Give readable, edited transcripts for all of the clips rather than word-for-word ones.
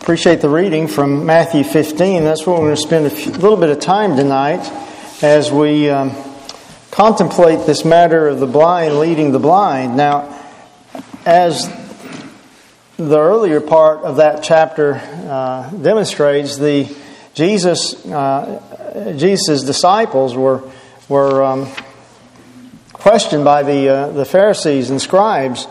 Appreciate the reading from Matthew 15. That's where we're going to spend a little bit of time tonight as we contemplate this matter of the blind leading the blind. Now, as the earlier part of that chapter demonstrates, Jesus' disciples were questioned by the Pharisees and scribes.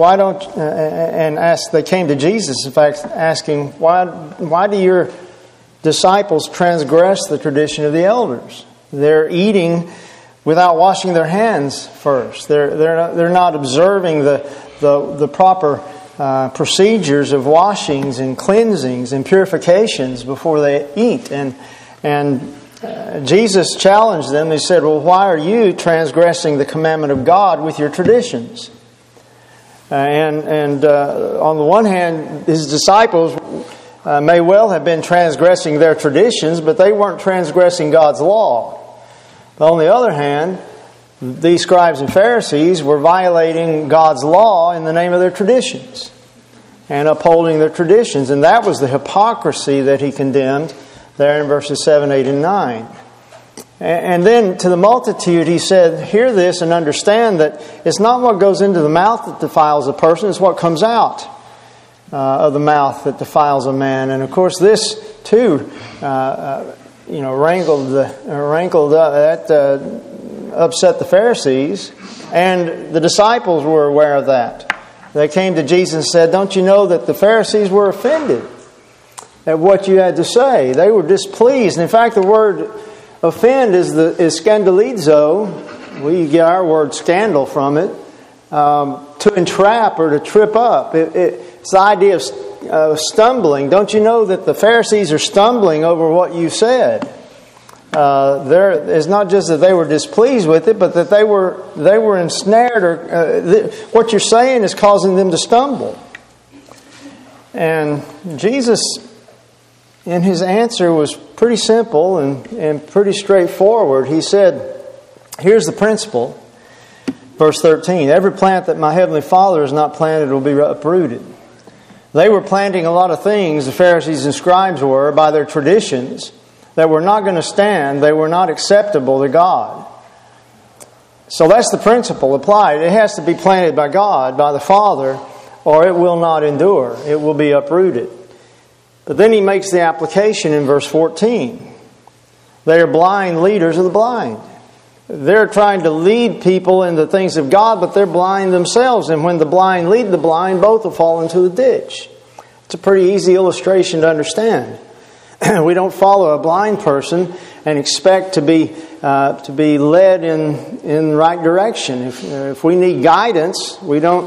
They came to Jesus, in fact, asking, why do your disciples transgress the tradition of the elders? They're eating without washing their hands first. They're not observing the proper procedures of washings and cleansings and purifications before they eat. And Jesus challenged them. He said, well, why are you transgressing the commandment of God with your traditions? On the one hand, his disciples may well have been transgressing their traditions, but they weren't transgressing God's law. But on the other hand, these scribes and Pharisees were violating God's law in the name of their traditions and upholding their traditions. And that was the hypocrisy that he condemned there in verses 7, 8, and 9. And then to the multitude he said, hear this and understand that it's not what goes into the mouth that defiles a person, it's what comes out of the mouth that defiles a man. And of course this too upset the Pharisees, and the disciples were aware of that. They came to Jesus and said, don't you know that the Pharisees were offended at what you had to say? They were displeased. And in fact, the word offend is scandalizo. We get our word scandal from it. To entrap or to trip up. It's the idea of stumbling. Don't you know that the Pharisees are stumbling over what you said? It's not just that they were displeased with it, but that they were ensnared, or what you're saying is causing them to stumble. And Jesus, in his answer, was pretty simple and pretty straightforward. He said, here's the principle. Verse 13, every plant that my heavenly Father has not planted will be uprooted. They were planting a lot of things, the Pharisees and scribes were, by their traditions, that were not going to stand. They were not acceptable to God. So that's the principle applied. It has to be planted by God, by the Father, or it will not endure. It will be uprooted. But then he makes the application in verse 14. They are blind leaders of the blind. They're trying to lead people in the things of God, but they're blind themselves. And when the blind lead the blind, both will fall into the ditch. It's a pretty easy illustration to understand. We don't follow a blind person and expect to be led in the right direction. If we need guidance, we don't.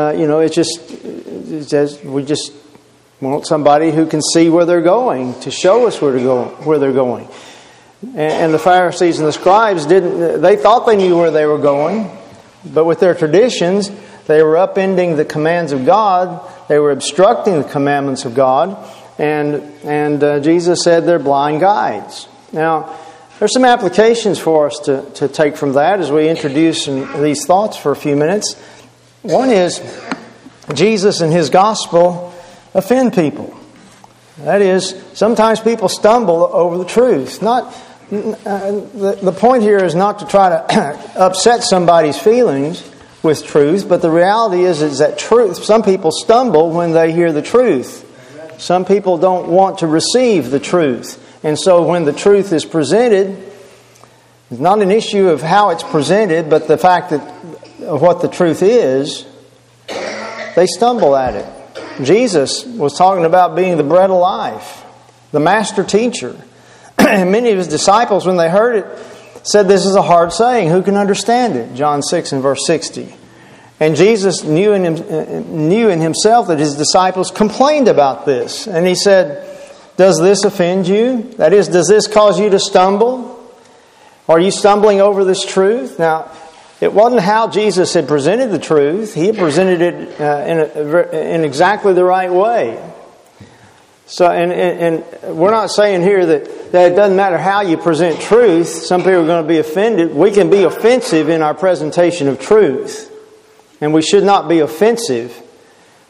We just want somebody who can see where they're going to show us where they're going. And the Pharisees and the scribes didn't. They thought they knew where they were going, but with their traditions, they were upending the commands of God. They were obstructing the commandments of God. And Jesus said they're blind guides. Now, there's some applications for us to take from that as we introduce these thoughts for a few minutes. One is, Jesus and His gospel offend people. That is, sometimes people stumble over the truth. The point here is not to try to upset somebody's feelings with truth, but the reality is that truth. Some people stumble when they hear the truth. Some people don't want to receive the truth. And so when the truth is presented, it's not an issue of how it's presented, but the fact of what the truth is, they stumble at it. Jesus was talking about being the bread of life, the master teacher. And many of His disciples, when they heard it, said, this is a hard saying. Who can understand it? John 6 and verse 60. And Jesus knew in Himself that His disciples complained about this. And He said, does this offend you? That is, does this cause you to stumble? Are you stumbling over this truth? Now, it wasn't how Jesus had presented the truth. He had presented it in exactly the right way. So, and we're not saying here that it doesn't matter how you present truth. Some people are going to be offended. We can be offensive in our presentation of truth. And we should not be offensive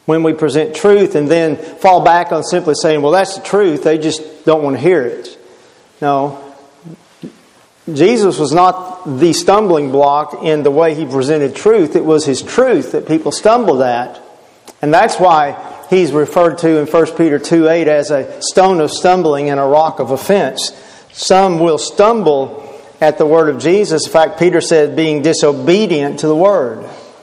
when we present truth and then fall back on simply saying, well, that's the truth. They just don't want to hear it. No. Jesus was not the stumbling block in the way He presented truth. It was His truth that people stumbled at. And that's why He's referred to in 1 Peter 2:8 as a stone of stumbling and a rock of offense. Some will stumble at the word of Jesus. In fact, Peter said being disobedient to the word.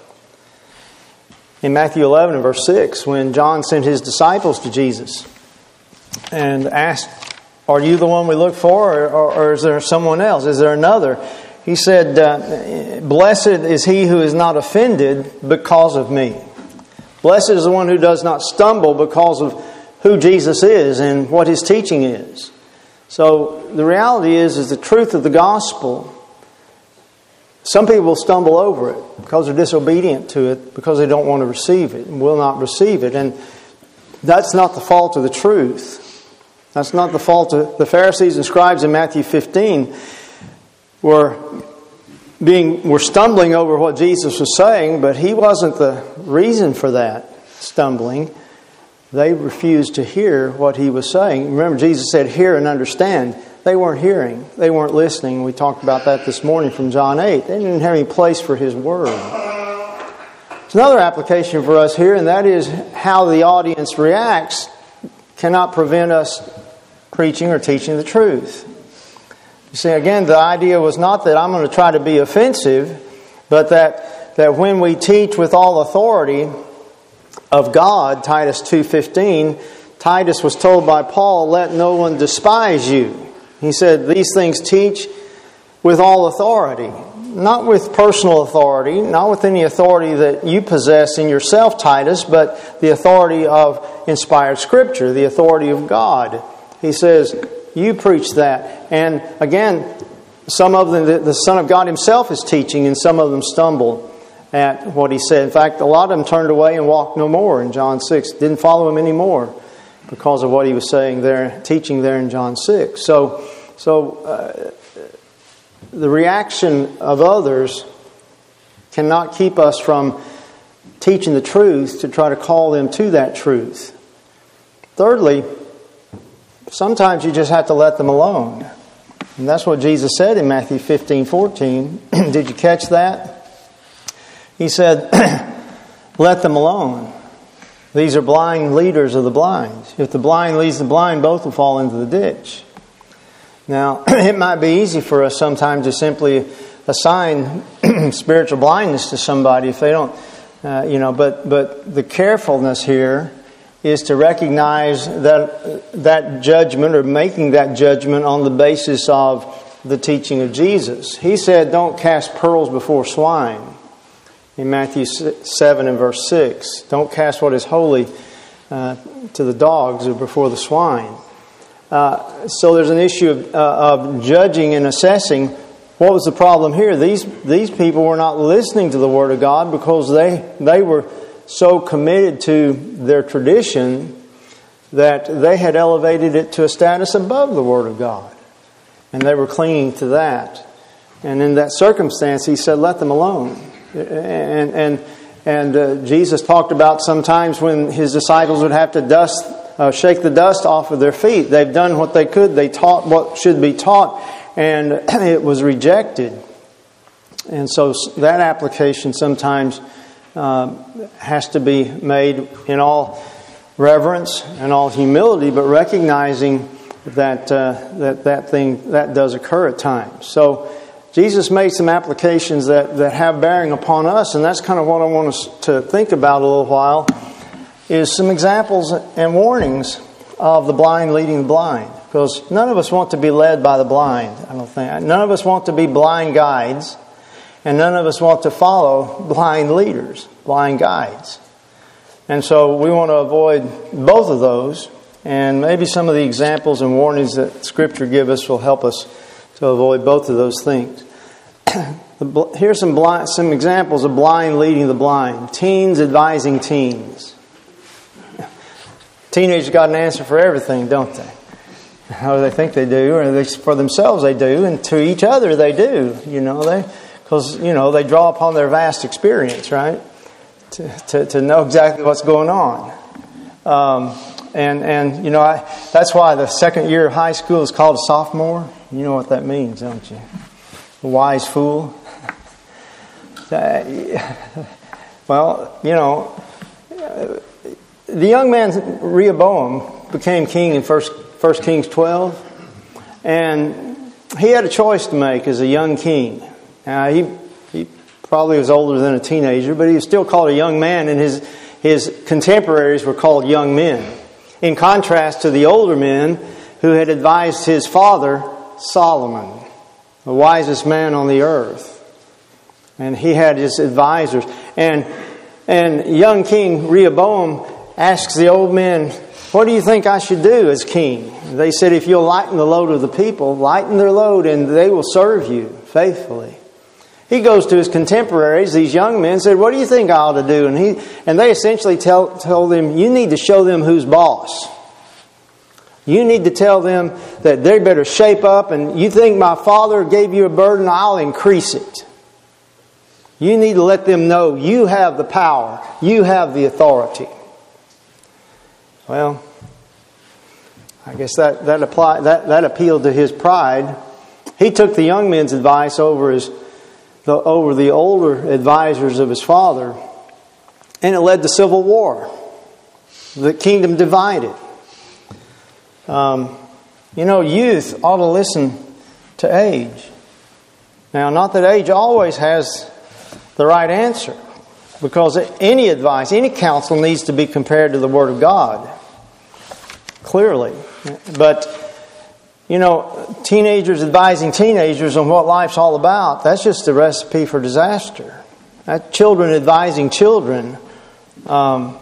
In Matthew 11 and verse 6, when John sent his disciples to Jesus and asked, are you the one we look for, or is there someone else? Is there another? He said, blessed is he who is not offended because of me. Blessed is the one who does not stumble because of who Jesus is and what His teaching is. So the reality is the truth of the gospel. Some people stumble over it because they're disobedient to it, because they don't want to receive it and will not receive it. And that's not the fault of the truth. That's not the fault of the Pharisees and scribes in Matthew 15 were stumbling over what Jesus was saying, but He wasn't the reason for that stumbling. They refused to hear what He was saying. Remember, Jesus said, hear and understand. They weren't hearing. They weren't listening. We talked about that this morning from John 8. They didn't have any place for His Word. There's another application for us here, and that is how the audience reacts cannot prevent us preaching or teaching the truth. You see, again, the idea was not that I'm going to try to be offensive, but that when we teach with all authority of God, Titus 2:15, Titus was told by Paul, let no one despise you. He said, these things teach with all authority. Not with personal authority, not with any authority that you possess in yourself, Titus, but the authority of inspired Scripture, the authority of God. He says, you preach that. And again, some of them, the Son of God Himself is teaching, and some of them stumble at what He said. In fact, a lot of them turned away and walked no more in John 6. Didn't follow Him anymore because of what He was saying there, teaching there in John 6. So the reaction of others cannot keep us from teaching the truth to try to call them to that truth. Thirdly, sometimes you just have to let them alone. And that's what Jesus said in Matthew 15:14. Did you catch that? He said, let them alone. These are blind leaders of the blind. If the blind leads the blind, both will fall into the ditch. Now, it might be easy for us sometimes to simply assign spiritual blindness to somebody if they don't, but the carefulness here is to recognize that judgment or making that judgment on the basis of the teaching of Jesus. He said, don't cast pearls before swine. In Matthew 7 and verse 6. Don't cast what is holy to the dogs or before the swine. So there's an issue of judging and assessing. What was the problem here? These people were not listening to the Word of God because they were so committed to their tradition that they had elevated it to a status above the Word of God. And they were clinging to that. And in that circumstance, He said, let them alone. And Jesus talked about sometimes when His disciples would have to shake the dust off of their feet. They've done what they could. They taught what should be taught, and it was rejected. And so that application sometimes has to be made in all reverence and all humility, but recognizing that that does occur at times. So Jesus made some applications that have bearing upon us, and that's kind of what I want us to think about a little while, is some examples and warnings of the blind leading the blind. Because none of us want to be led by the blind, I don't think. None of us want to be blind guides, and none of us want to follow blind leaders, blind guides. And so we want to avoid both of those, and maybe some of the examples and warnings that Scripture gives us will help us to avoid both of those things. Here's some examples of blind leading the blind. Teens advising teens. Teenagers got an answer for everything, don't they? Or they think they do, or for themselves they do, and to each other they do. Because they draw upon their vast experience, right? to know exactly what's going on. That's why the second year of high school is called a sophomore. You know what that means, don't you? A wise fool. Well, the young man Rehoboam became king in 1 Kings 12, and he had a choice to make as a young king. Now, he probably was older than a teenager, but he was still called a young man, and his contemporaries were called young men. In contrast to the older men who had advised his father, Solomon, the wisest man on the earth. And he had his advisors. And young King Rehoboam asks the old men, "What do you think I should do as king?" They said, "If you'll lighten the load of the people, lighten their load and they will serve you faithfully." He goes to his contemporaries, these young men, said, "What do you think I ought to do?" And they essentially told him, "You need to show them who's boss. You need to tell them that they better shape up, and you think my father gave you a burden, I'll increase it. You need to let them know you have the power, you have the authority." Well, I guess that appealed to his pride. He took the young men's advice over the older advisors of his father, and it led to civil war. The kingdom divided. Youth ought to listen to age. Now, not that age always has the right answer, because any advice, any counsel needs to be compared to the Word of God, clearly. But, teenagers advising teenagers on what life's all about, that's just a recipe for disaster. Children advising children on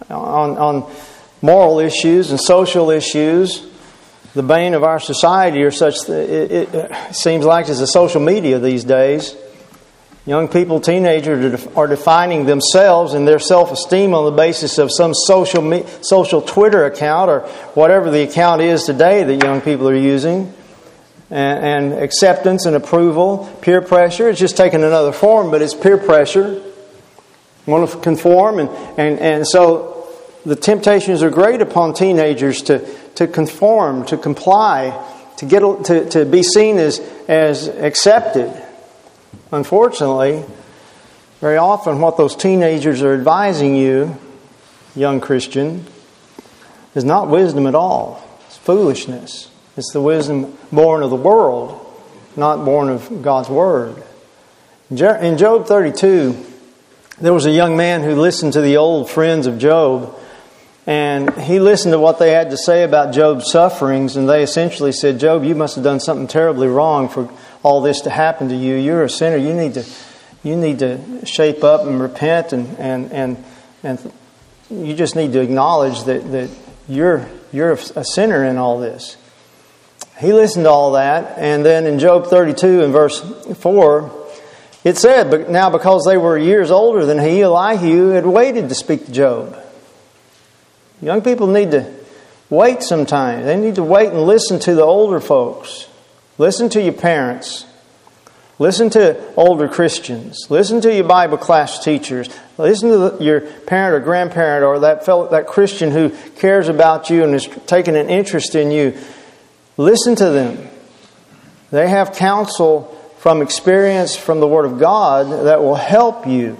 moral issues and social issues, the bane of our society, are such that it seems like it's the social media these days. Young people, teenagers, are defining themselves and their self-esteem on the basis of some social Twitter account or whatever the account is today that young people are using. And acceptance and approval, peer pressure. It's just taken another form, but it's peer pressure. Want to conform, and so the temptations are great upon teenagers to conform, to comply, to be seen as accepted. Unfortunately, very often what those teenagers are advising you, young Christian, is not wisdom at all. It's foolishness. It's the wisdom born of the world, not born of God's Word. In Job 32, there was a young man who listened to the old friends of Job, and he listened to what they had to say about Job's sufferings, and they essentially said, "Job, you must have done something terribly wrong for all this to happen to you. You're a sinner. You need to shape up and repent, and you just need to acknowledge that you're a sinner in all this." He listened to all that, and then in Job 32 and verse 4, it said, "But now because they were years older than he, Elihu had waited to speak to Job." Young people need to wait sometimes. They need to wait and listen to the older folks. Listen to your parents. Listen to older Christians. Listen to your Bible class teachers. Listen to your parent or grandparent or that Christian who cares about you and is taking an interest in you. Listen to them. They have counsel from experience from the Word of God that will help you.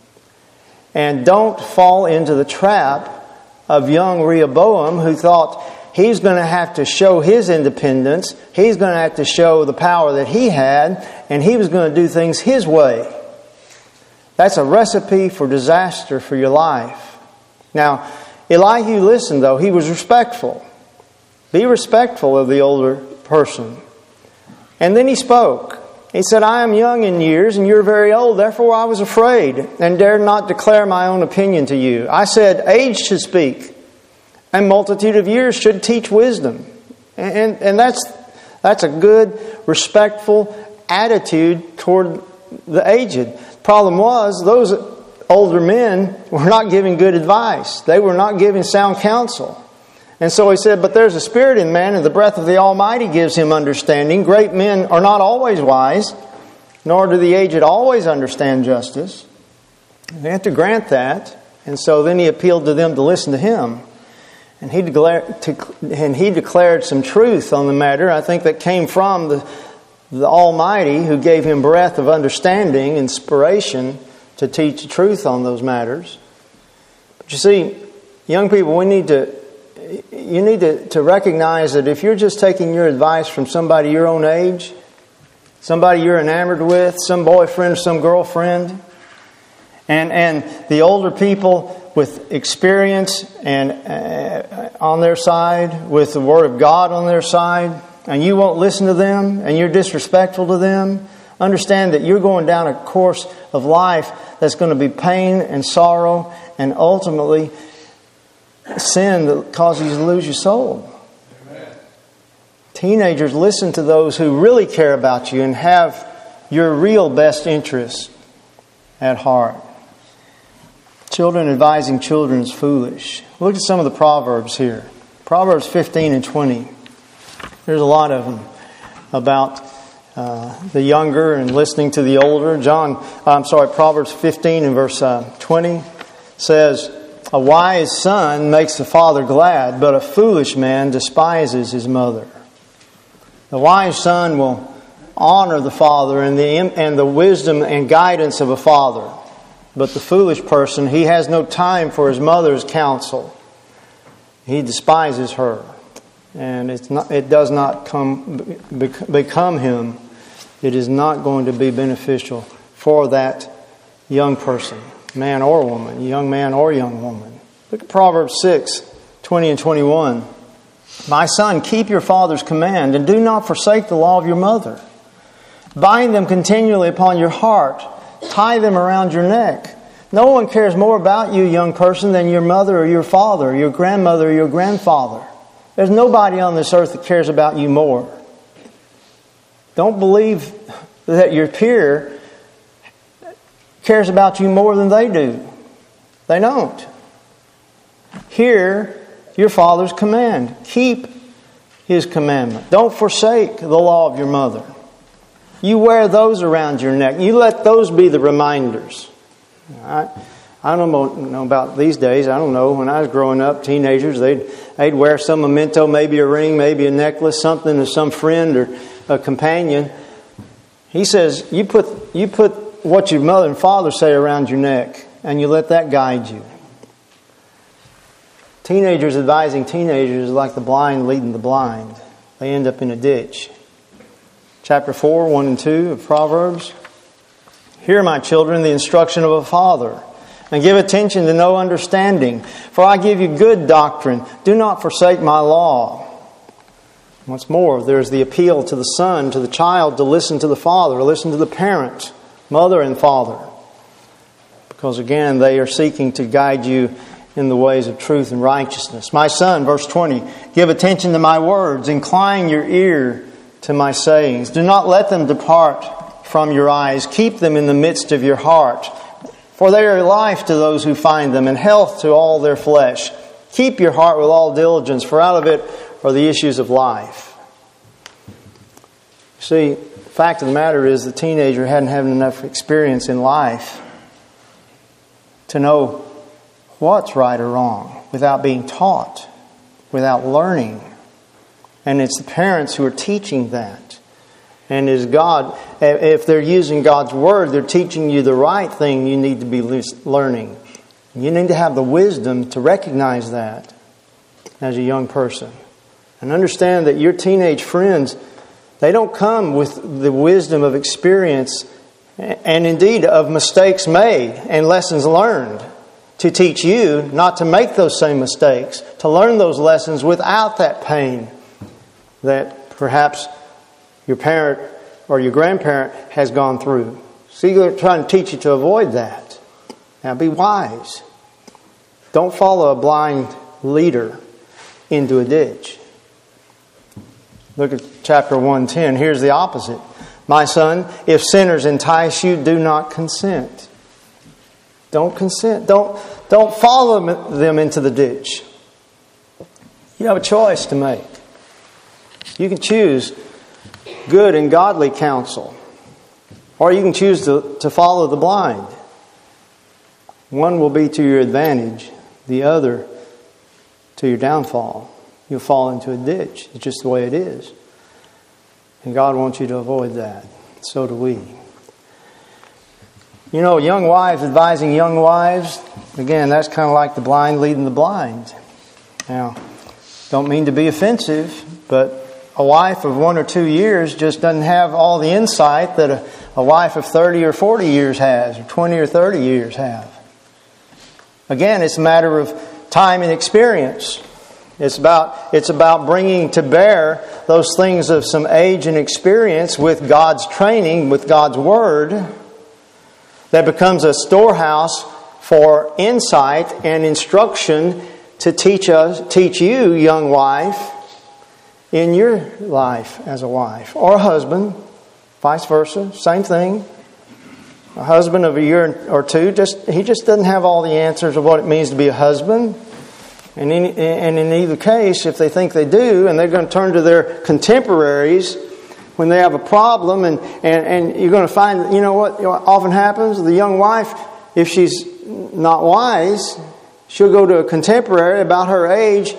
And don't fall into the trap of young Rehoboam, who thought he's going to have to show his independence. He's going to have to show the power that he had, and he was going to do things his way. That's a recipe for disaster for your life. Now, Elihu listened, though. He was respectful. Be respectful of the older person. And then he spoke. He said, "I am young in years, and you're very old. Therefore I was afraid, and dared not declare my own opinion to you. I said, age should speak, and multitude of years should teach wisdom." And that's a good, respectful attitude toward the aged. Problem was, those older men were not giving good advice. They were not giving sound counsel. And so he said, "But there's a spirit in man, and the breath of the Almighty gives him understanding. Great men are not always wise, nor do the aged always understand justice. They had to grant that. And so then he appealed to them to listen to him. And he declared some truth on the matter. I think that came from the Almighty, who gave him breath of understanding, inspiration to teach the truth on those matters. But you see, young people, you need to recognize that if you're just taking your advice from somebody your own age, somebody you're enamored with, some boyfriend, some girlfriend, and the older people with experience and on their side, with the Word of God on their side, and you won't listen to them, and you're disrespectful to them, understand that you're going down a course of life that's going to be pain and sorrow and ultimately sin that causes you to lose your soul. Amen. Teenagers, listen to those who really care about you and have your real best interests at heart. Children advising children is foolish. Look at some of the Proverbs here. Proverbs 15 and 20. There's a lot of them about the younger and listening to the older. Proverbs 15 and verse 20 says, "A wise son makes the father glad, but a foolish man despises his mother." The wise son will honor the father and the wisdom and guidance of a father. But the foolish person, he has no time for his mother's counsel. He despises her. And it does not become him. It is not going to be beneficial for that young person, man or woman, young man or young woman. Look at Proverbs 6, 20 and 21. "My son, keep your father's command, and do not forsake the law of your mother. Bind them continually upon your heart. Tie them around your neck. No one cares more about you, young person, than your mother or your father, your grandmother or your grandfather. There's nobody on this earth that cares about you more. Don't believe that your peer cares about you more than they do. They don't. Hear your father's command. Keep his commandment. Don't forsake the law of your mother. You wear those around your neck. You let those be the reminders. I don't know about these days. I don't know. When I was growing up, teenagers, they'd wear some memento, maybe a ring, maybe a necklace, something to some friend or a companion. He says, you put what your mother and father say around your neck, and you let that guide you. Teenagers advising teenagers is like the blind leading the blind. They end up in a ditch. Chapter 4, 1 and 2 of Proverbs. "Hear, my children, the instruction of a father, and give attention to no understanding. For I give you good doctrine. Do not forsake my law." Once more, there's the appeal to the son, to the child, to listen to the father, listen to the parent, mother and father. Because again, they are seeking to guide you in the ways of truth and righteousness. "My son," verse 20, "give attention to my words. Incline your ear to my sayings. Do not let them depart from your eyes. Keep them in the midst of your heart. For they are life to those who find them, and health to all their flesh. Keep your heart with all diligence, for out of it are the issues of life." See, the fact of the matter is the teenager hadn't had enough experience in life to know what's right or wrong without being taught, without learning. And it's the parents who are teaching that. And as God, if they're using God's Word, they're teaching you the right thing you need to be learning. You need to have the wisdom to recognize that as a young person. And understand that your teenage friends, they don't come with the wisdom of experience and indeed of mistakes made and lessons learned to teach you not to make those same mistakes, to learn those lessons without that pain that perhaps your parent or your grandparent has gone through. See, they're trying to teach you to avoid that. Now be wise. Don't follow a blind leader into a ditch. Look at chapter 1:10. Here's the opposite. "My son, if sinners entice you, do not consent." Don't consent. Don't follow them into the ditch. You have a choice to make. You can choose good and godly counsel, or you can choose to follow the blind. One will be to your advantage, the other to your downfall. You'll fall into a ditch. It's just the way it is. And God wants you to avoid that. So do we. You know, young wives advising young wives, again, that's kind of like the blind leading the blind. Now, don't mean to be offensive, but a wife of 1 or 2 years just doesn't have all the insight that a wife of 30 or 40 years has, or 20 or 30 years have. Again, it's a matter of time and experience. It's about bringing to bear those things of some age and experience with God's training, with God's Word, that becomes a storehouse for insight and instruction to teach you, young wife, in your life as a wife. Or a husband, vice versa, same thing. A husband of a year or two, he just doesn't have all the answers of what it means to be a husband. And in either case, if they think they do, and they're going to turn to their contemporaries when they have a problem, and you're going to find, you know what often happens? The young wife, if she's not wise, she'll go to a contemporary about her age,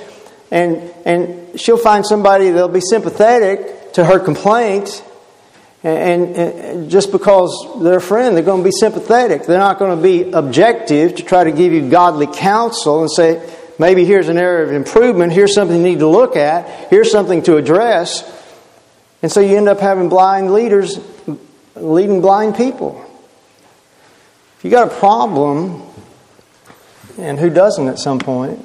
and she'll find somebody that'll be sympathetic to her complaint, and just because they're a friend, they're going to be sympathetic. They're not going to be objective to try to give you godly counsel and say, maybe here's an area of improvement, here's something you need to look at, here's something to address. And so you end up having blind leaders leading blind people. If you got a problem, and who doesn't at some point,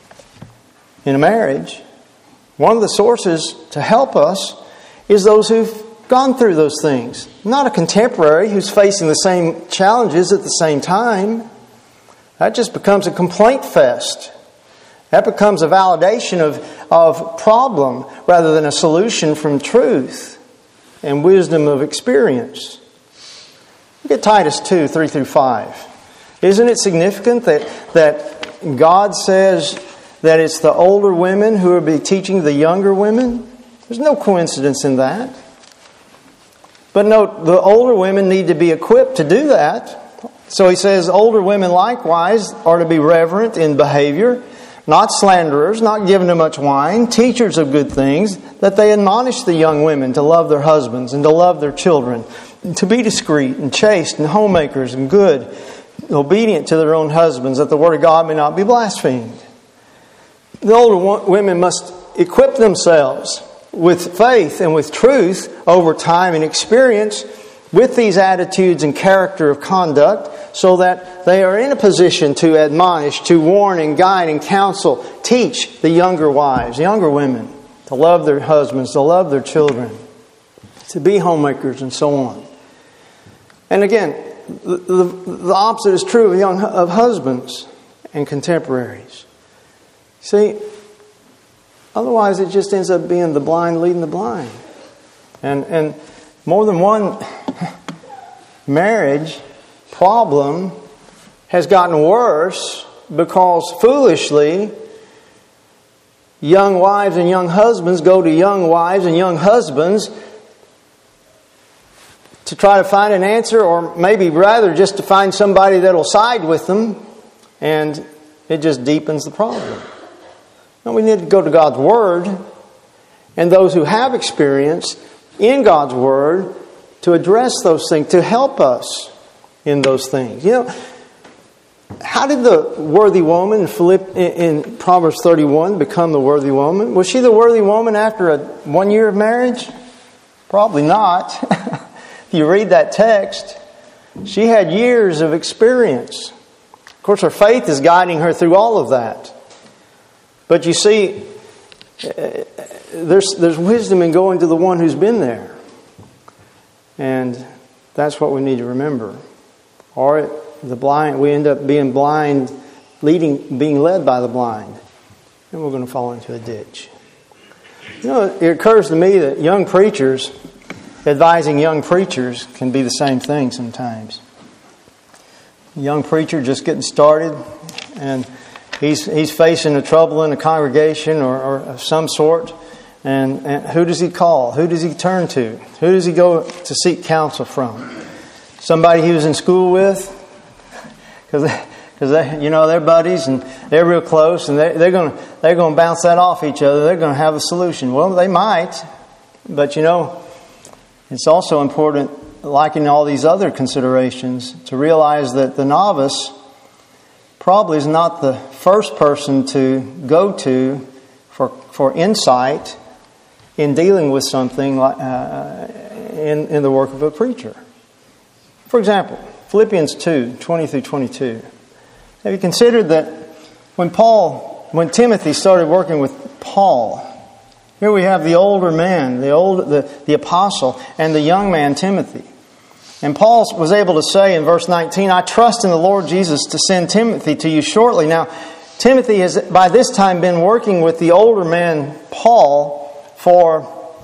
in a marriage, one of the sources to help us is those who've gone through those things. Not a contemporary who's facing the same challenges at the same time. That just becomes a complaint fest. That becomes a validation of problem rather than a solution from truth and wisdom of experience. Look at Titus 2, 3-5. Isn't it significant that God says that it's the older women who will be teaching the younger women? There's no coincidence in that. But note, the older women need to be equipped to do that. So he says older women likewise are to be reverent in behavior, not slanderers, not given to much wine, teachers of good things, that they admonish the young women to love their husbands and to love their children, to be discreet and chaste and homemakers and good, obedient to their own husbands, that the word of God may not be blasphemed. The older women must equip themselves with faith and with truth over time and experience with these attitudes and character of conduct, so that they are in a position to admonish, to warn and guide and counsel, teach the younger wives, younger women, to love their husbands, to love their children, to be homemakers and so on. And again, the opposite is true of husbands and contemporaries. See, otherwise it just ends up being the blind leading the blind. And more than one marriage problem has gotten worse because foolishly young wives and young husbands go to young wives and young husbands to try to find an answer, or maybe rather just to find somebody that'll side with them, and it just deepens the problem. And we need to go to God's Word and those who have experience in God's Word to address those things, to help us in those things. You know, how did the worthy woman in Proverbs 31 become the worthy woman? Was she the worthy woman after 1 year of marriage? Probably not. If you read that text, she had years of experience. Of course, her faith is guiding her through all of that. But you see, there's wisdom in going to the one who's been there. And that's what we need to remember. Or the blind, we end up being blind, being led by the blind. And we're going to fall into a ditch. You know, it occurs to me that young preachers, advising young preachers, can be the same thing sometimes. A young preacher just getting started, and he's facing a trouble in a congregation or of some sort. And who does he call? Who does he turn to? Who does he go to seek counsel from? Somebody he was in school with? Because because they're buddies and they're real close, and they're going to bounce that off each other. They're going to have a solution. Well, they might, but it's also important, like in all these other considerations, to realize that the novice probably is not the first person to go to for insight in dealing with something like in the work of a preacher. For example, Philippians 2, 20 through 22. Have you considered that when Timothy started working with Paul, here we have the older man, the apostle, and the young man, Timothy. And Paul was able to say in verse 19, I trust in the Lord Jesus to send Timothy to you shortly. Now, Timothy has by this time been working with the older man, Paul, for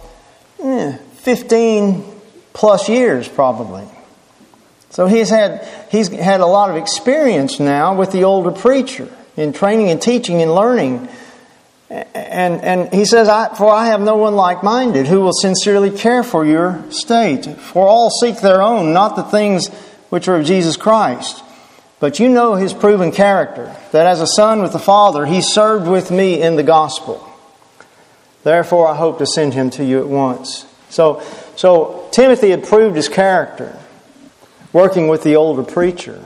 15 plus years probably. So he's had a lot of experience now with the older preacher in training and teaching and learning. And he says, For I have no one like-minded who will sincerely care for your state. For all seek their own, not the things which are of Jesus Christ. But you know his proven character, that as a son with the Father, he served with me in the gospel. Therefore I hope to send him to you at once. So Timothy had proved his character, working with the older preacher.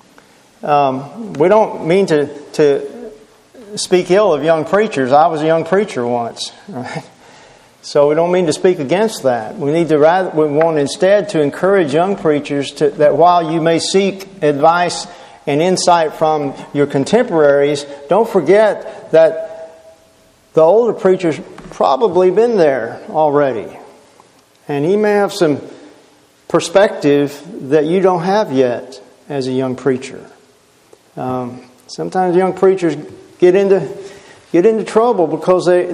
We don't mean to speak ill of young preachers. I was a young preacher once. Right? So we don't mean to speak against that. We want instead to encourage young preachers that while you may seek advice and insight from your contemporaries, don't forget that the older preacher's probably been there already. And he may have some perspective that you don't have yet as a young preacher. Sometimes young preachers get into trouble because they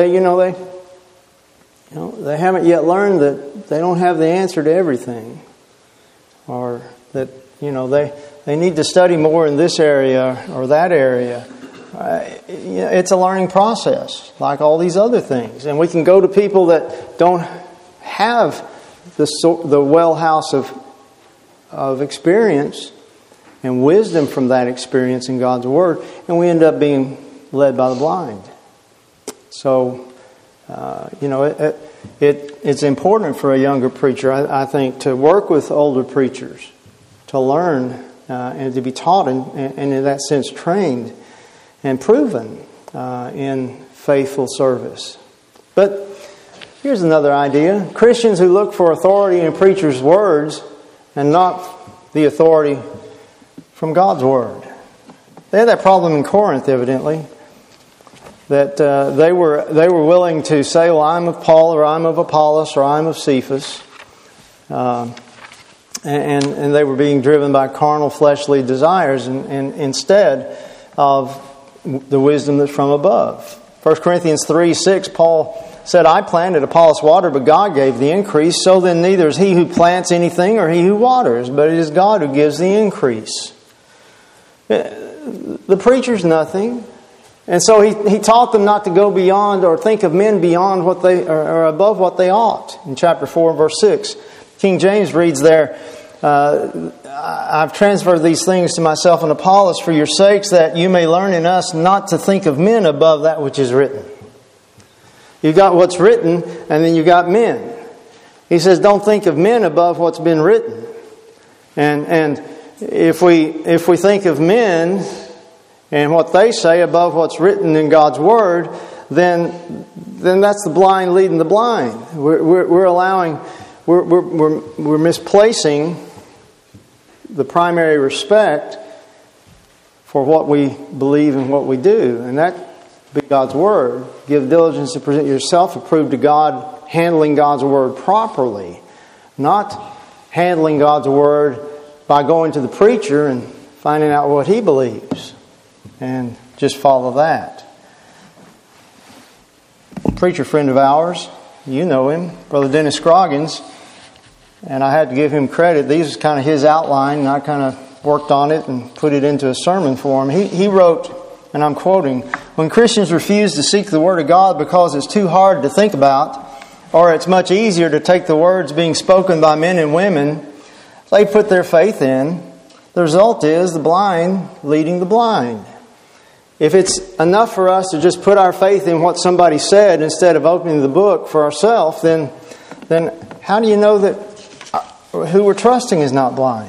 haven't yet learned that they don't have the answer to everything, or that they need to study more in this area or that area. It's a learning process, like all these other things, and we can go to people that don't have the well house of experience and wisdom from that experience in God's Word, and we end up being led by the blind. So, it's important for a younger preacher, I think, to work with older preachers, to learn and to be taught and in that sense trained and proven in faithful service. But here's another idea. Christians who look for authority in preachers' words and not the authority from God's Word. They had that problem in Corinth, evidently, that they were willing to say, well, I'm of Paul, or I'm of Apollos, or I'm of Cephas. And they were being driven by carnal, fleshly desires and instead of the wisdom that's from above. 1 Corinthians 3:6, Paul said, I planted, Apollos watered, but God gave the increase. So then neither is he who plants anything or he who waters, but it is God who gives the increase. The preacher's nothing. And so he taught them not to go beyond or think of men beyond what they or above what they ought. In chapter 4, verse 6, King James reads there, I've transferred these things to myself and Apollos for your sakes, that you may learn in us not to think of men above that which is written. You've got what's written, and then you've got men. He says, don't think of men above what's been written. And if we think of men and what they say above what's written in God's Word, then that's the blind leading the blind. We're misplacing the primary respect for what we believe and what we do, and that be God's Word. Give diligence to present yourself approved to God, handling God's Word properly, not handling God's Word by going to the preacher and finding out what he believes and just follow that. A preacher friend of ours, you know him, Brother Dennis Scroggins, and I had to give him credit. These was kind of his outline, and I kind of worked on it and put it into a sermon for him. He wrote, and I'm quoting, when Christians refuse to seek the Word of God because it's too hard to think about, or it's much easier to take the words being spoken by men and women they put their faith in, the result is the blind leading the blind. If it's enough for us to just put our faith in what somebody said instead of opening the book for ourselves, then how do you know that who we're trusting is not blind?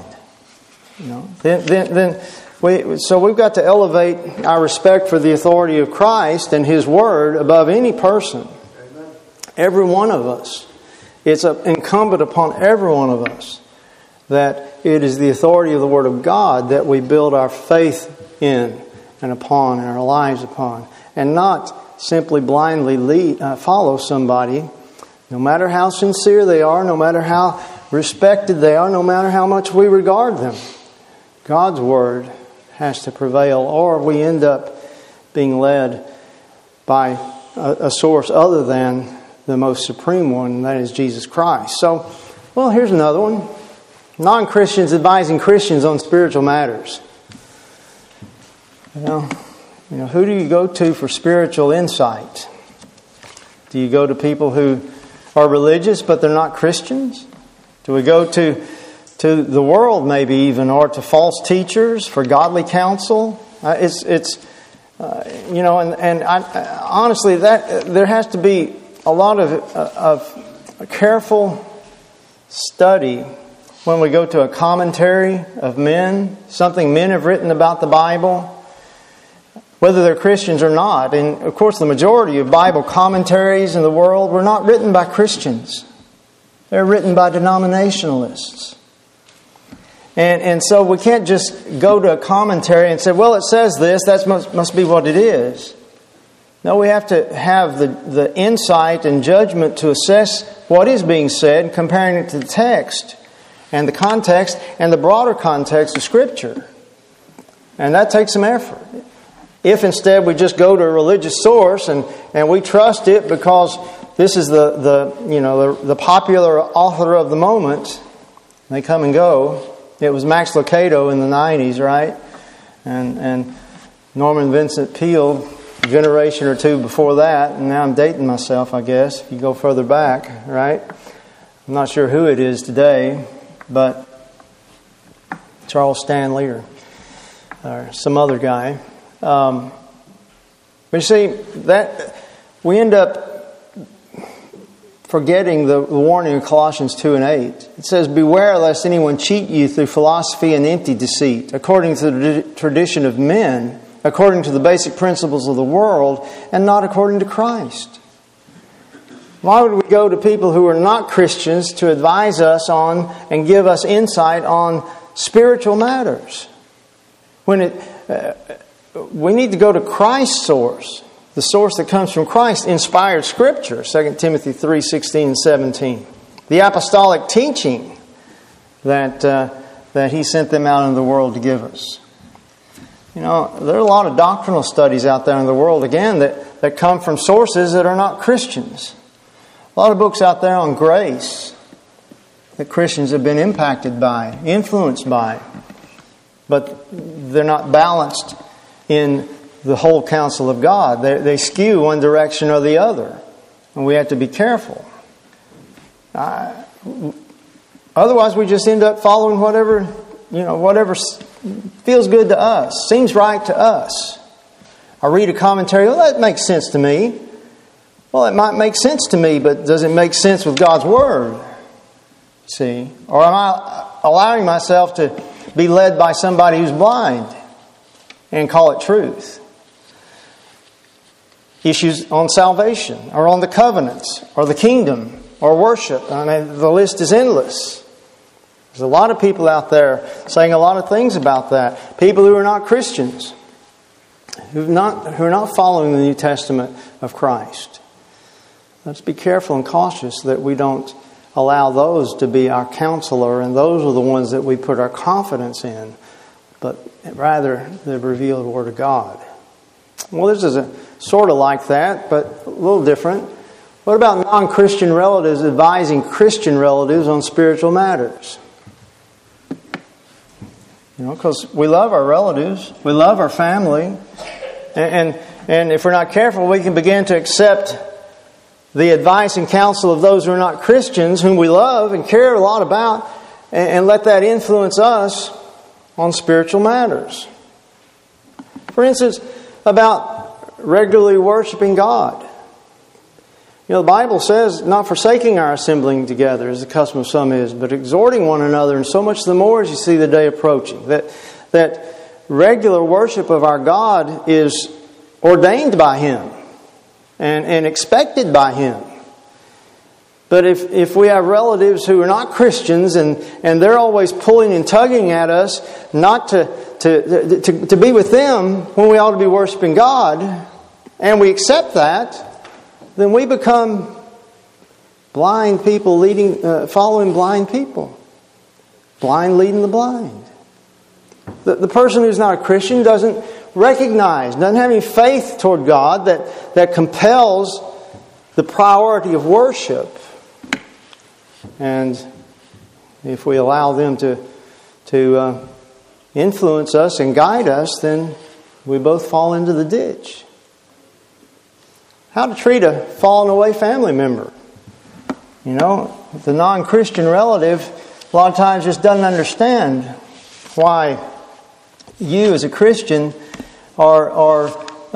So we've got to elevate our respect for the authority of Christ and His Word above any person. Amen. Every one of us. It's incumbent upon every one of us that it is the authority of the Word of God that we build our faith in and upon and our lives upon, and not simply blindly follow somebody, no matter how sincere they are, no matter how respected they are, no matter how much we regard them. God's Word has to prevail, or we end up being led by a source other than the most supreme one, and that is Jesus Christ. So, here's another one. Non-Christians advising Christians on spiritual matters. Who do you go to for spiritual insight? Do you go to people who are religious but they're not Christians? Do we go to the world maybe even, or to false teachers for godly counsel? Honestly, that there has to be a lot of careful study when we go to a commentary of men, something men have written about the Bible, whether they're Christians or not. And of course, the majority of Bible commentaries in the world were not written by Christians. They're written by denominationalists. And so we can't just go to a commentary and say, well, it says this, that must be what it is. No, we have to have the insight and judgment to assess what is being said, comparing it to the text and the context and the broader context of Scripture. And that takes some effort. If instead we just go to a religious source and we trust it because this is the popular author of the moment, they come and go. It was Max Lucado in the 90s, right? And Norman Vincent Peale a generation or two before that. And now I'm dating myself, I guess, if you go further back, right? I'm not sure who it is today, but Charles Stanley or some other guy. But you see, that we end up forgetting the warning in Colossians 2 and 8. It says, beware lest anyone cheat you through philosophy and empty deceit, according to the tradition of men, according to the basic principles of the world, and not according to Christ. Why would we go to people who are not Christians to advise us on and give us insight on spiritual matters? When we need to go to Christ's source, the source that comes from Christ, inspired Scripture, 2 Timothy 3:16 and 17. The apostolic teaching that He sent them out into the world to give us. There are a lot of doctrinal studies out there in the world, again, that come from sources that are not Christians. A lot of books out there on grace that Christians have been impacted by, influenced by, but they're not balanced in the whole counsel of God. They skew one direction or the other, and we have to be careful. Otherwise, we just end up following whatever feels good to us, seems right to us. I read a commentary, well, that makes sense to me. Well, it might make sense to me, but does it make sense with God's Word? See? Or am I allowing myself to be led by somebody who's blind and call it truth? Issues on salvation, or on the covenants, or the kingdom, or worship. I mean, the list is endless. There's a lot of people out there saying a lot of things about that. People who are not Christians, who are not following the New Testament of Christ. Let's be careful and cautious that we don't allow those to be our counselor, and those are the ones that we put our confidence in, but rather the revealed Word of God. Well, this is sort of like that, but a little different. What about non-Christian relatives advising Christian relatives on spiritual matters? Because we love our relatives, we love our family, and if we're not careful, we can begin to accept the advice and counsel of those who are not Christians, whom we love and care a lot about, and let that influence us on spiritual matters. For instance, about regularly worshiping God. You know, the Bible says, not forsaking our assembling together, as the custom of some is, but exhorting one another, and so much the more as you see the day approaching. That regular worship of our God is ordained by Him and expected by Him. But if we have relatives who are not Christians and they're always pulling and tugging at us not to be with them when we ought to be worshiping God, and we accept that, then we become blind people following blind people. Blind leading the blind. The person who's not a Christian doesn't recognize, doesn't have any faith toward God that compels the priority of worship. And if we allow them to influence us and guide us, then we both fall into the ditch. How to treat a fallen away family member. You know, the non-Christian relative a lot of times just doesn't understand why you as a Christian are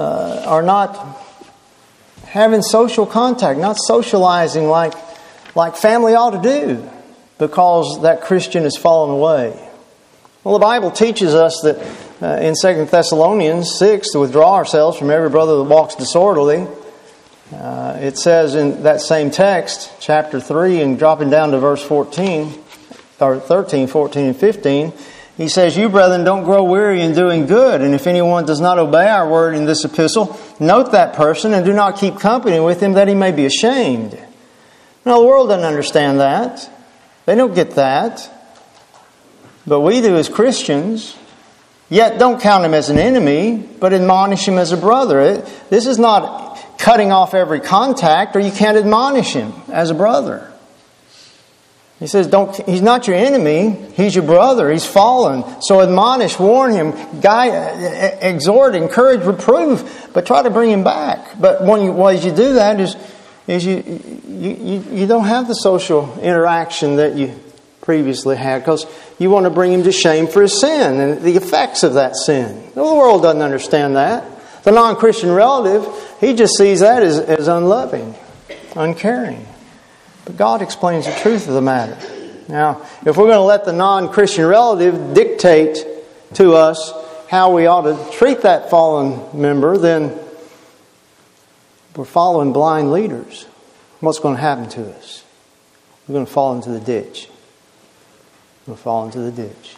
not having social contact, not socializing like family ought to do, because that Christian has fallen away. Well, the Bible teaches us that in 2 Thessalonians 6 to withdraw ourselves from every brother that walks disorderly. It says in that same text, chapter 3, and dropping down to verse 14, or 13, 14, and 15, he says, "You, brethren, don't grow weary in doing good, and if anyone does not obey our word in this epistle, note that person, and do not keep company with him, that he may be ashamed." Now, the world doesn't understand that. They don't get that. But we do as Christians. Yet don't count him as an enemy, but admonish him as a brother. This is not cutting off every contact, or you can't admonish him as a brother. He says, he's not your enemy, he's your brother, he's fallen. So admonish, warn him, guide, exhort, encourage, reprove, but try to bring him back. But as you do that is you don't have the social interaction that you previously had, because you want to bring him to shame for his sin and the effects of that sin. The world doesn't understand that. The non-Christian relative, he just sees that as unloving, uncaring. But God explains the truth of the matter. Now, if we're going to let the non-Christian relative dictate to us how we ought to treat that fallen member, then we're following blind leaders. What's going to happen to us? We're going to fall into the ditch. We'll fall into the ditch.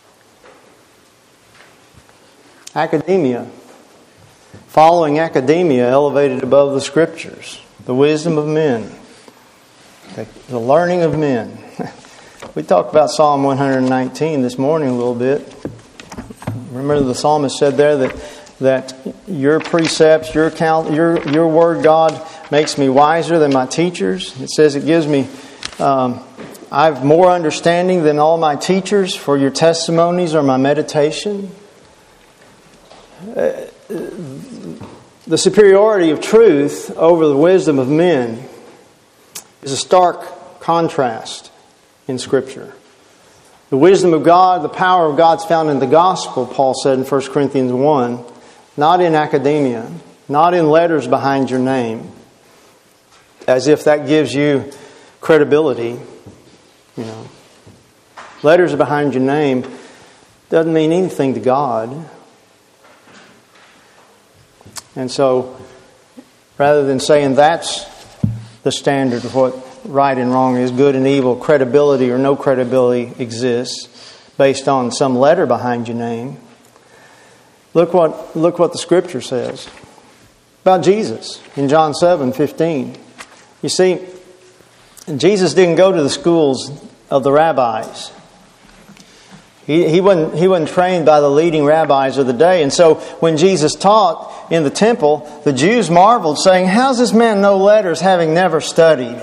Academia. Following academia elevated above the Scriptures. The wisdom of men. The learning of men. We talked about Psalm 119 this morning a little bit. Remember the psalmist said there that your precepts, your word, God, makes me wiser than my teachers. It says it gives me... I have more understanding than all my teachers, for your testimonies are my meditation. The superiority of truth over the wisdom of men is a stark contrast in Scripture. The wisdom of God, the power of God is found in the gospel, Paul said in 1 Corinthians 1, not in academia, not in letters behind your name, as if that gives you credibility. You know, letters behind your name doesn't mean anything to God. And so, rather than saying that's the standard of what right and wrong is, good and evil, credibility or no credibility exists based on some letter behind your name, look what the Scripture says about Jesus in John 7:15. You see, Jesus didn't go to the schools of the rabbis. He wasn't trained by the leading rabbis of the day. And so when Jesus taught in the temple, the Jews marveled, saying, "How's this man know letters, having never studied?"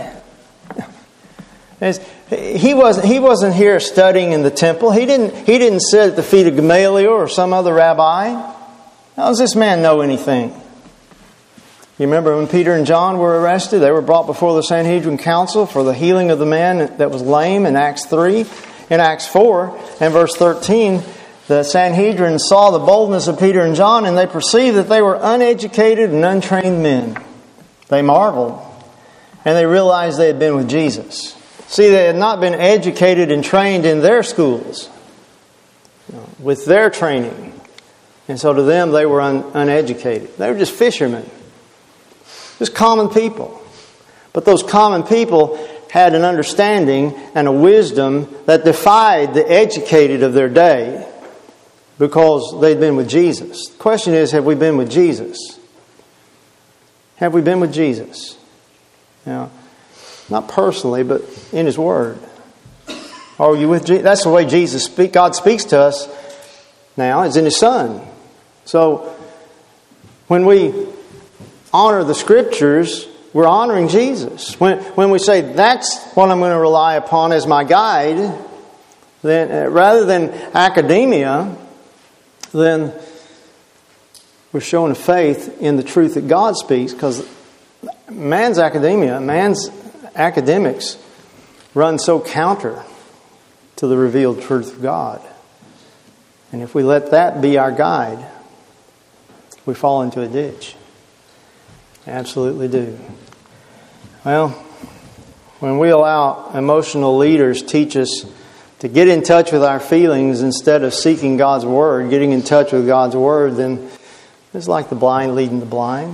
He wasn't here studying in the temple. He didn't sit at the feet of Gamaliel or some other rabbi. How does this man know anything? You remember when Peter and John were arrested? They were brought before the Sanhedrin Council for the healing of the man that was lame in Acts 3. In Acts 4 and verse 13, the Sanhedrin saw the boldness of Peter and John, and they perceived that they were uneducated and untrained men. They marveled, and they realized they had been with Jesus. See, they had not been educated and trained in their schools, with their training. And so to them, they were uneducated. They were just fishermen, just common people. But those common people had an understanding and a wisdom that defied the educated of their day because they'd been with Jesus. The question is, have we been with Jesus? Have we been with Jesus? Now, not personally, but in His Word. Are you with Jesus? That's the way God speaks to us now, is in His Son. So, when we honor the Scriptures, we're honoring Jesus. When we say, that's what I'm going to rely upon as my guide, then rather than academia, then we're showing faith in the truth that God speaks, because man's academics run so counter to the revealed truth of God. And if we let that be our guide, we fall into a ditch. Absolutely do. Well, when we allow emotional leaders teach us to get in touch with our feelings instead of seeking God's Word, getting in touch with God's Word, then it's like the blind leading the blind.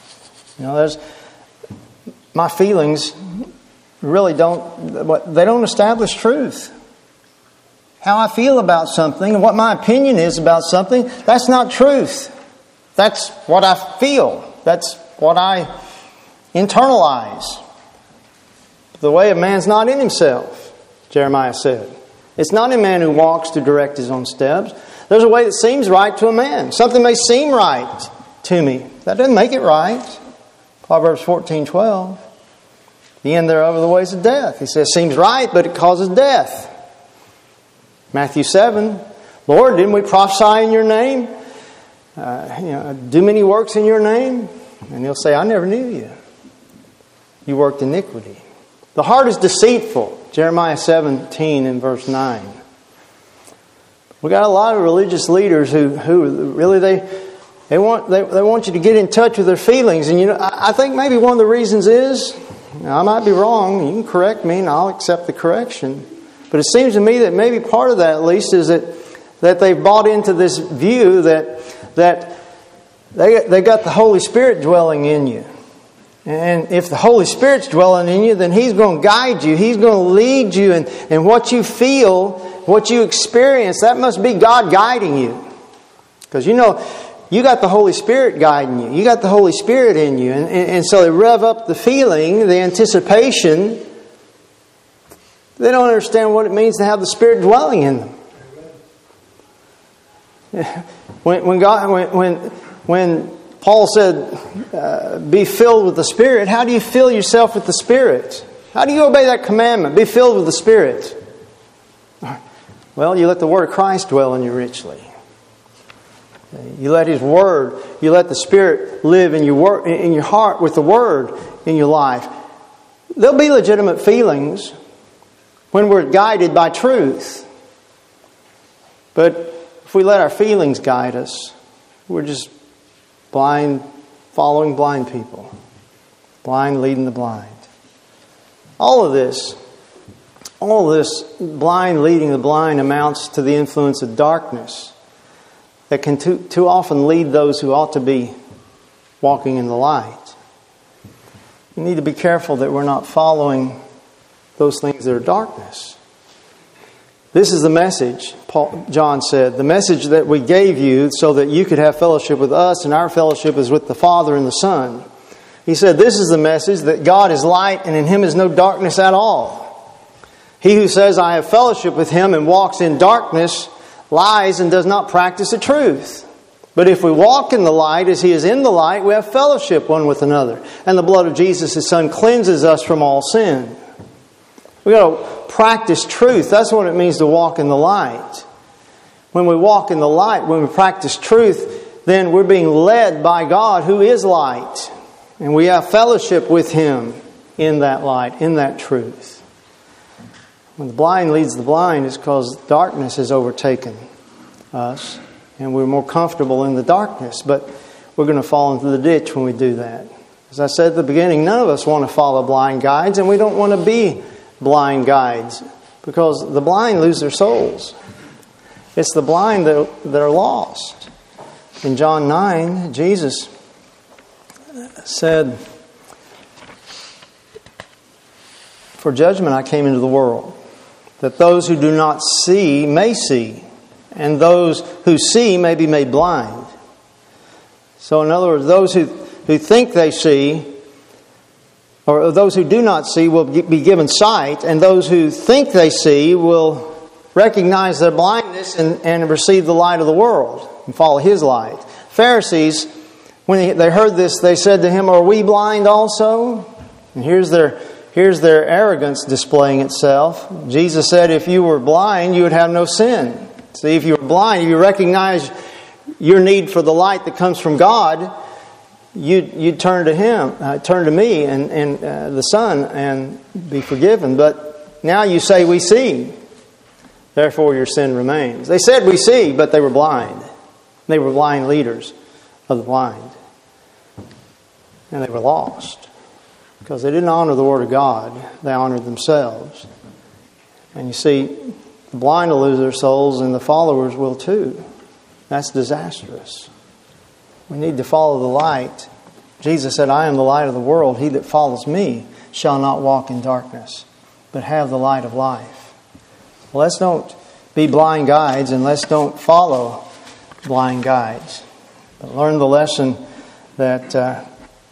My feelings really don't establish truth. How I feel about something and what my opinion is about something, that's not truth. That's what I feel. That's what I internalize. The way of man's not in himself, Jeremiah said. It's not a man who walks to direct his own steps. There's a way that seems right to a man. Something may seem right to me. That doesn't make it right. Proverbs 14:12. The end thereof are the ways of death. He says, seems right, but it causes death. Matthew 7. Lord, didn't we prophesy in your name? Do many works in your name? And He'll say, I never knew you. You worked iniquity. The heart is deceitful. Jeremiah 17 and verse 9. We got a lot of religious leaders who really they want you to get in touch with their feelings. And I think maybe one of the reasons is, I might be wrong, you can correct me and I'll accept the correction. But it seems to me that maybe part of that at least is that they've bought into this view that they got the Holy Spirit dwelling in you. And if the Holy Spirit's dwelling in you, then He's going to guide you. He's going to lead you. And what you feel, what you experience, that must be God guiding you. Because you got the Holy Spirit guiding you. You got the Holy Spirit in you. And so they rev up the feeling, the anticipation. They don't understand what it means to have the Spirit dwelling in them. When Paul said, be filled with the Spirit, how do you fill yourself with the Spirit? How do you obey that commandment? Be filled with the Spirit. Well, you let the Word of Christ dwell in you richly. You let His Word, you let the Spirit live in your heart with the Word in your life. There'll be legitimate feelings when we're guided by truth. But if we let our feelings guide us, we're just following blind people. Blind leading the blind. All of this blind leading the blind amounts to the influence of darkness that can too often lead those who ought to be walking in the light. We need to be careful that we're not following those things that are darkness. This is the message, John said, the message that we gave you so that you could have fellowship with us, and our fellowship is with the Father and the Son. He said, this is the message, that God is light and in Him is no darkness at all. He who says, I have fellowship with Him and walks in darkness lies and does not practice the truth. But if we walk in the light as He is in the light, we have fellowship one with another. And the blood of Jesus, His Son, cleanses us from all sin. We've got to practice truth. That's what it means to walk in the light. When we walk in the light, when we practice truth, then we're being led by God who is light. And we have fellowship with Him in that light, in that truth. When the blind leads the blind, it's because darkness has overtaken us, and we're more comfortable in the darkness. But we're going to fall into the ditch when we do that. As I said at the beginning, none of us want to follow blind guides, and we don't want to be blind guides, because the blind lose their souls. It's the blind that are lost. In John 9, Jesus said, "For judgment I came into the world, that those who do not see may see, and those who see may be made blind." So in other words, those who think they see, or those who do not see will be given sight, and those who think they see will recognize their blindness and receive the light of the world and follow His light. Pharisees, when they heard this, they said to Him, "Are we blind also?" And here's their arrogance displaying itself. Jesus said, if you were blind, you would have no sin. See, if you were blind, if you recognize your need for the light that comes from God, you'd turn to Him, turn to me and the Son, and be forgiven. But now you say, we see, therefore your sin remains. They said we see, but they were blind. They were blind leaders of the blind. And they were lost. Because they didn't honor the Word of God. They honored themselves. And you see, the blind will lose their souls, and the followers will too. That's disastrous. We need to follow the light. Jesus said, "I am the light of the world. He that follows me shall not walk in darkness, but have the light of life." Well, let's don't be blind guides, and let's don't follow blind guides. But learn the lesson that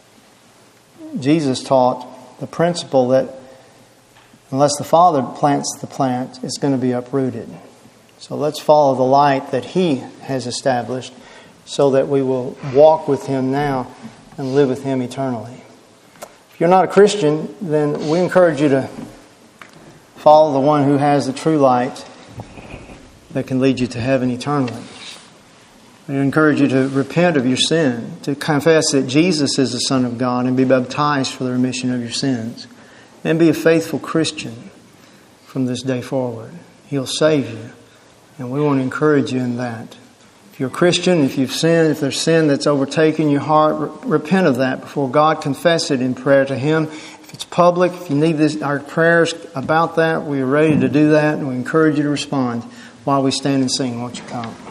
Jesus taught, the principle that unless the Father plants the plant, it's going to be uprooted. So let's follow the light that He has established so that we will walk with Him now and live with Him eternally. If you're not a Christian, then we encourage you to follow the one who has the true light that can lead you to heaven eternally. We encourage you to repent of your sin, to confess that Jesus is the Son of God and be baptized for the remission of your sins. And be a faithful Christian from this day forward. He'll save you. And we want to encourage you in that. If you're a Christian, if you've sinned, if there's sin that's overtaken your heart, repent of that before God. Confess it in prayer to Him. If it's public, if you need our prayers about that, we are ready to do that. And we encourage you to respond while we stand and sing. Won't you come?